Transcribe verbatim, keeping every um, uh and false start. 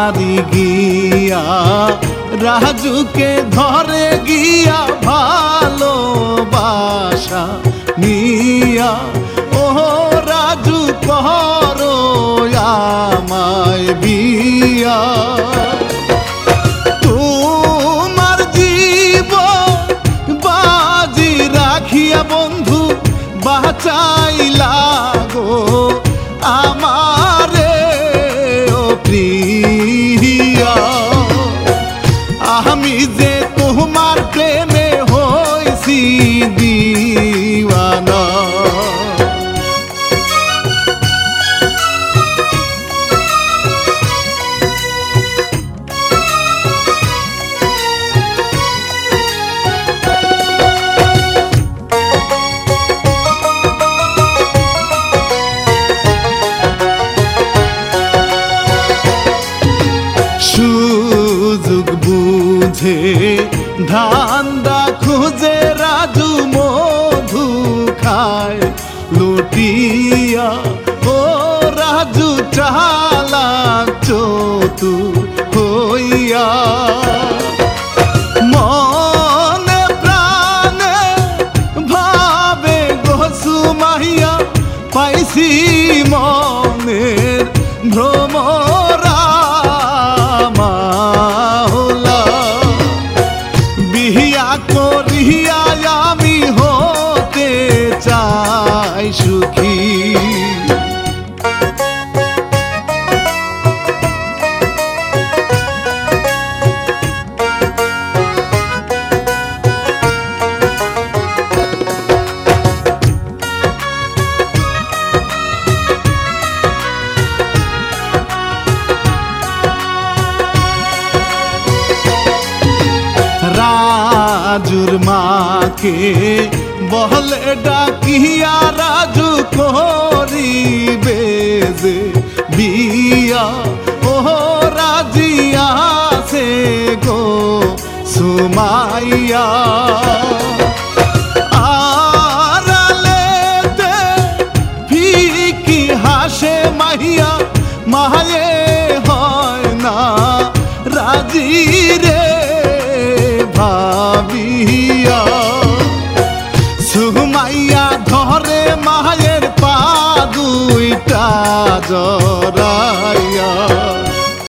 বাড়ি গিয়া রাজুকে ধরে গিয়া ভালোবাসা নিয়া ও রাজু করো আমায় বিয়া। তোমার জীবন বাজি রাখিয়া বন্ধু বাঁচাইলা গো আমারে ও প্রিয়া। আমি যে তোমার প্রেমে হইছি দিওয়ানা। সুযোগ বুঝে ধান্দা খুঁজে রাজু মধু খায় লুটিয়া ও রাজু চালাক চতুর হইয়া। মনে প্রাণে ভাবে গো সুমাইয়া পাইছি মনের ভ্রমরা বিহিয়া করিয়া আমি হতে চাই সুখী। রাজুর মাকে বলে ডাকিয়া রাজু